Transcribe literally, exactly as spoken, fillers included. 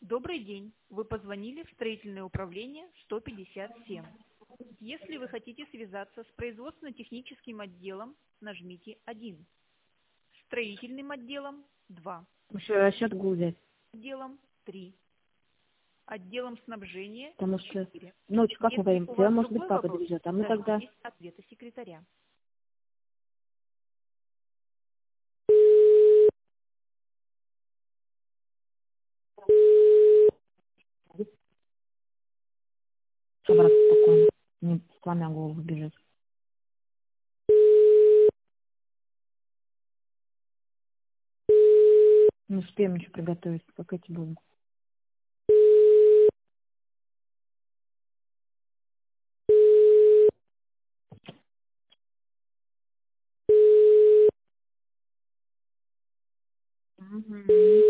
Добрый день. Вы позвонили в строительное управление сто пятьдесят семь. Если вы хотите связаться с производственно-техническим отделом, нажмите один. Строительным отделом два. Счет гуля. Отделом три. Отделом снабжения Потому что четыре. ночью как мы Если говорим, у тебя, вас может быть, другой папа вопрос, довезет, а мы тогда... дождитесь ответа секретаря. Собраться спокойно, не сломя голову бежит. Не успеем ничего приготовить, как эти будем. Угу.